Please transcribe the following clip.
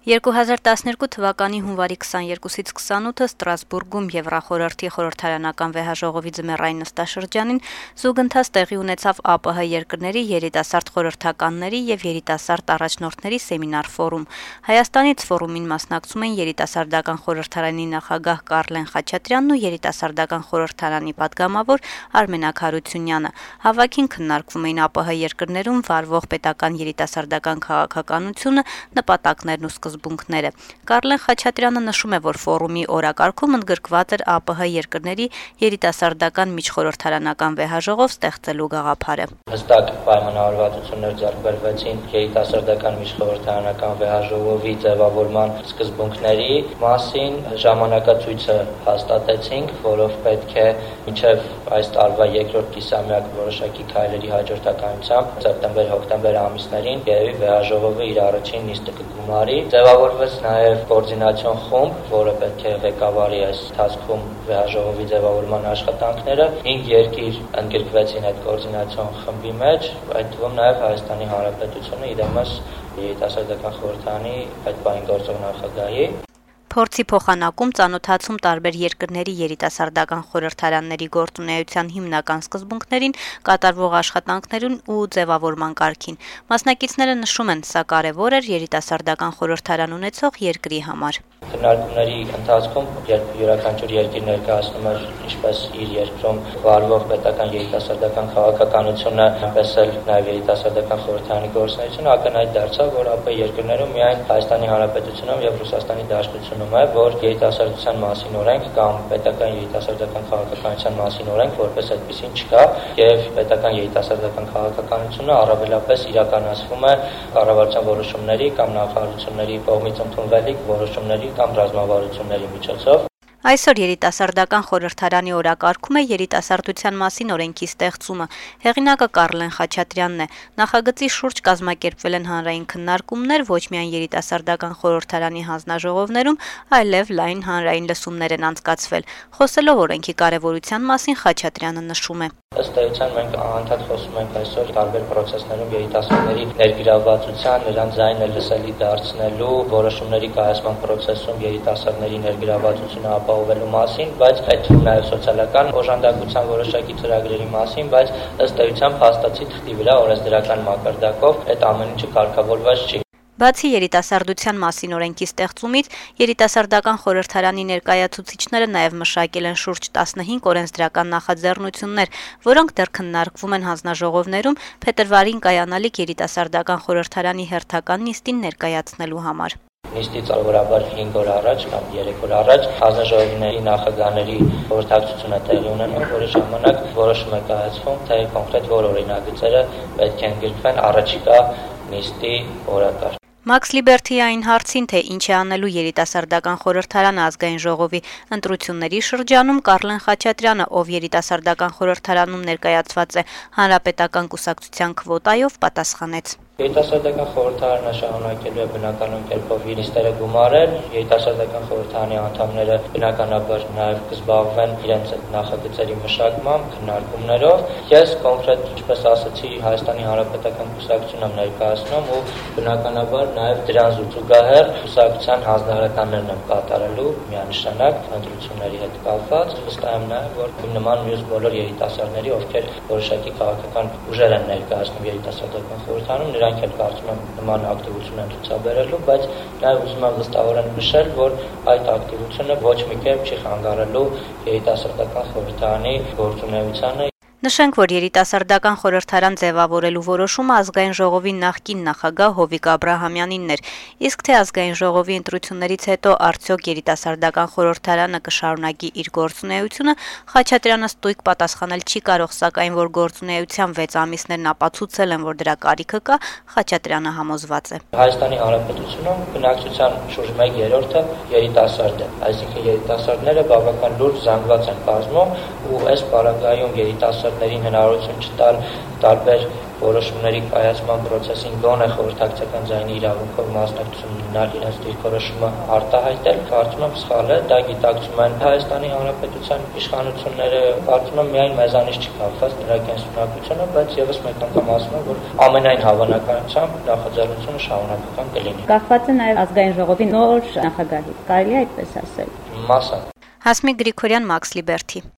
2012 թվականի հունվարի 22-ից 28-ը Ստրասբուրգում Եվրախորհրդի խորհրդարանական վեհաժողովի ձմեռային նստաշրջանին զուգընթաց տեղի ունեցավ ԱՊՀ երկրների երիտասարդ խորհրդականների եւ երիտասարդ առաջնորդների սեմինար ֆորում։ Հայաստանից ֆորումին մասնակցում են երիտասարդական խորհրդարանի նախագահ Կարլեն Խաչատրյանն ու երիտասարդական խորհրդարանի պատգամավոր Արմենակ Հարությունյանը։ Հավաքին քննարկվում էին ԱՊՀ երկրներում վարվող պետական երիտասարդական քաղաքականությունը, նպատակներն ու սկզբունքները։ Կարլեն Խաչատրյանը նշում է, որ ֆորումի օրակարգում ընդգրկված էր ԱՊՀ երկրների երիտասարդական միջխորհրդարանական վեհաժողով ստեղծելու գաղափարը։ Հստակ պայմանավորվածություններ ձեռք բերվեցին երիտասարդական միջխորհրդարանական վեհաժողովի ձևավորման սկզբունքների մասին, ժամանակացույցը հաստատեցինք, որով պետք է մինչև այս տարվա երկրորդ կիսամյակ որոշակի քայլերի հաջորդականությամբ սեպտեմբեր-հոկտեմբեր ամիսներին երևի վեհաժողովը իր առաջին նիստը կգումարի։ Ձևավորվեց նաև կոորդինացիոն խումբ, որը պետք է ղեկավարի այս ընթացքում վեհաժողովի ձևավորման աշխատանքները։ 5 երկիր ընդգրկվեցին այդ կոորդինացիոն խմբի մեջ, այդ թվում նաև Հայաստանի Հանրապետությունը, իրենից երիտասարդական խորհրդարանի այդ բանի գործող նախագահի։ Փորձի փոխանակում, ծանոթացում տարբեր երկրների երիտասարդական խորհրդարանների գործունեության հիմնական սկզբունքներին, կատարվող աշխատանքներին ու ձևավորման կարգին։ Մասնակիցները նշում են, սա կարևոր էր երիտասարդական խորհրդարան ունեցող երկրի համար։ Քննարկումների ընթացքում, երբ յուրաքանչյուր երկիր ներկայացնում էր ինչպես իր երկրում վարվող պետական երիտասարդական քաղաքականությունը, այնպես էլ նաև երիտասարդական խորհրդարանի գործունեությունը, ակնհայտ դարձավ, որ ԱՊՀ երկրներում միայն Հայաստանի Հանրապետությունում եւ Ռուսաստանի Դաշնությունում է, որ երիտասարդության մասին օրենք կամ պետական երիտասարդական քաղաքականության մասին օրենք որպես այդպեսին չկա, եւ պետական երիտասարդական քաղաքականությունը առավելապես իրականացվում է կառավարության որոշումների կամ նախարարությունների կողմից ընդունվելիք որոշումների կամ ռազմավարությունների միջոցով։ Այսօր երիտասարդական խորհրդարանի օրակարգում է երիտասարդության մասին օրենքի ստեղծումը։ Հեղինակը Կարլեն Խաչատրյանն է։ Նախագծի շուրջ կազմակերպվել են հանրային քննարկումներ ոչ միայն երիտասարդական խորհրդարանի հանձնաժողովներում, այլև լայն հանրային լսումներ են անցկացվել։ Խոսելով օրենքի կարևորության մասին Խաչատրյանը նշում է. Ըստ էության մենք անդադ խոսում ենք այսօր տարբեր process-ներում երիտասարդների ներգրավվածության, նրանց ձայնը լսելի դարձնելու, որոշումների կայացման process-ում երիտասարդների ներգրավվածությունը ապահովելու մասին, բայց այդ թվում նաև սոցիալական օժանդակության որոշակի ծրագրերի մասին, բայց ըստ էության փաստացի թղթի վրա օրենսդրական մակարդակով այդ ամեն ինչը կարգավորված չի։ Բացի երիտասարդության մասին օրենքի ստեղծումից, երիտասարդական խորհրդարանի ներկայացուցիչները նաև մշակել են շուրջ 15 օրենսդրական նախաձեռնություններ, որոնք դեռ քննարկվում են հանձնաժողովներում փետրվարին կայանալիք երիտասարդական խորհրդարանի հերթական նիստին ներկայացնելու համար։ Նիստից սովորաբար 5 օր առաջ կամ 3 օր առաջ հանձնաժողովների նախագահների խորհրդակցությունը տեղի ունենում, որի ժամանակ որոշում է կայացվում, թե կոնկրետ որ օրինագծերը պետք է ընդգրկվեն առաջիկա նիստի օրակարգ։ Մաքս Լիբերթիի այն հարցին, թե ինչ է անելու երիտասարդական խորհրդարանը ազգային ժողովի ընտրությունների շրջանում, Կարլեն Խաչատրյանը, ով երիտասարդական խորհրդարանում ներկայացված է հանրապետական կուսակցության քվոտայով, պատասխանեց. Երիտասարդական խորհրդարանը շարունակելու է բնականon կերպով իր նիստերը գումարել, երիտասարդական խորհրդարանի անդամները բնականաբար նաև կզբաղվեն իրենց նախագծերի մշակմամբ, քննարկումներով։ Ես կոնկրետ, ինչպես ասացի, Հայաստանի Հանրապետական կուսակցությունն եմ ներկայացնում ու բնականաբար նաև դրան զուգահեռ կուսակցության հանձնարարականներն եմ կատարելու միանշանակ ընտրությունների հետ կապված։ Վստահ եմ նաև, որ նման մյուս բոլոր երիտասարդների, ովքեր որոշակի քաղաքական ուժեր են ներկայացնում երիտասարդական խորհրդարանում, նրանք էլ կարծում եմ նման ակտիվություն են ցուցաբերելու, բայց նաև ուզում եմ վստահորեն նշել, որ այդ ակտիվությունը ոչ մի կերպ չի խանգարելու երիտասարդական խորհրդարանի գործունեությանը։ Նշենք, որ երիտասարդական խորհրդարան ձևավորելու որոշումը ազգային ժողովի նախկին նախագահ Հովիկ Աբրահամյանինն էր, իսկ թե ազգային ժողովի ընտրություններից հետո արդյոք երիտասարդական խորհրդարանը կշարունակի իր գործունեությունը, Խաչատրյանը ստույգ պատասխանել չի կարող, սակայն որ գործունեության 6 ամիսներն ապացուցել են, որ դրա կարիքը կա, Խաչատրյանը համոզված է։ Հայաստանի Հանրապետությունում բնակչության շուրջ 1/3-ը երիտասարդ է, այսինքն երիտասարդները բավական լուրջ զանգված են կազմում ու այս պարագայում երիտասարդ deputatներին հնարավորություն չտալ տարբեր որոշումների կայացման process-ին գոնե խորհրդակցական ձայնի իրավունքով մասնակցություն ունենալ իրենց դիրքորոշումը արտահայտել, կարծում եմ սխալ է, դա գիտակցում են Հայաստանի Հանրապետության իշխանությունները, կարծում եմ միայն մեզանից չի կապված նրա կենսունակությունը, բայց եւս մեկ անգամ ասում եմ, որ ամենայն հավանականությամբ նախաձեռնությունը շարունակական կլինի։ Կախված է նաեւ ազգային ժողովի նոր նախագահի, կարելի է այդպես ասել։ Մասամբ Հասմիկ Գրիգորյան, Մաքս Լիբերթի։